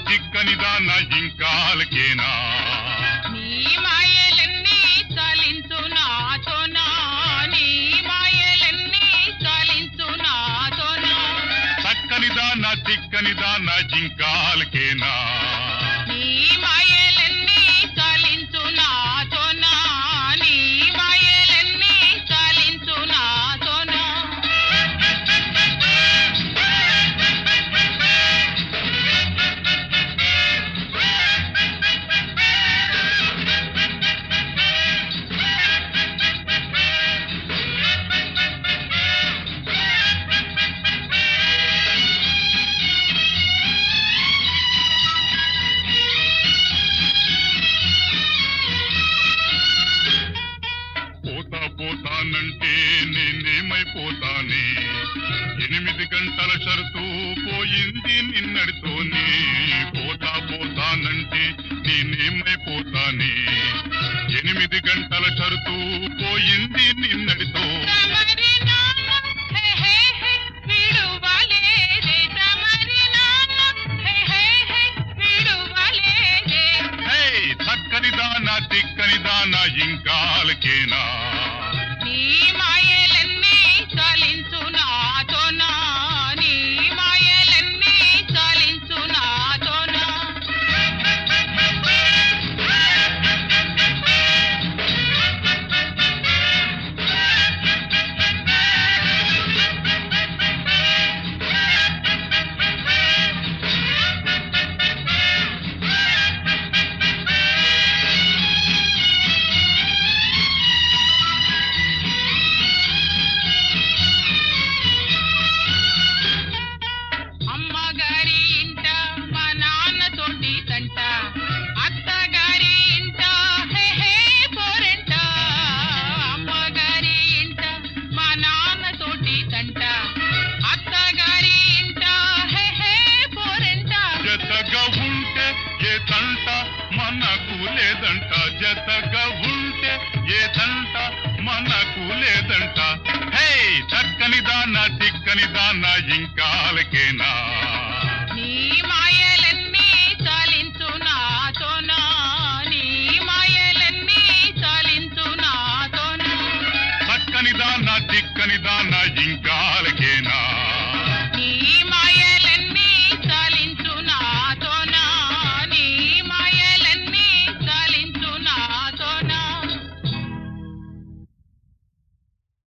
చిక్కని దాన ఇంకాలకేనా నీ మాయలన్నీ చాలించు నాతోనా నీ మాయలన్నీ చాలించు నాతోనా చక్కని దాన చిక్కని దాన ఇంకాలకేనా నీ మాయలన్నీ చాలించు నాతోనా నీ మాయలన్నీ చాలించు నాతోనా పోతానంటే నేనేమైపోతానే 8 గంటల షరతు పోయింది నిన్నడితోనే పోతానంటే నేనేమైపోతానే 8 గంటల షరతు పోయింది నిన్నడితో చక్కని దాన తిక్కని దాన ఇంకాలకేనా నీ మాయలన్నీ చాలించు నాతోనా నీ మాయలన్నీ చాలించు నాతోనా అమ్మగారి ఇంట మా నాన్న తోటి తంట అత్తగారి ఇంట హే హే పోరెంట అమ్మగారి ఇంట మా నాన్న తోటి తంట అత్తగారి ఇంట హే హే పోరెంట జతగా ఉంటే ఏ తంట మనకు లేదంట జతగా ఉంటే ఏ తంట మనకు లేదంట హే చక్కని దాన తిక్కని దాన ఇంకాలకేనా నీ మాయలన్నీ చాలించు నాతోనా నీ మాయలన్నీ చాలించు నాతోనా చక్కని దాన తిక్కని దాన ఇంకాలకేనా నీ మాయల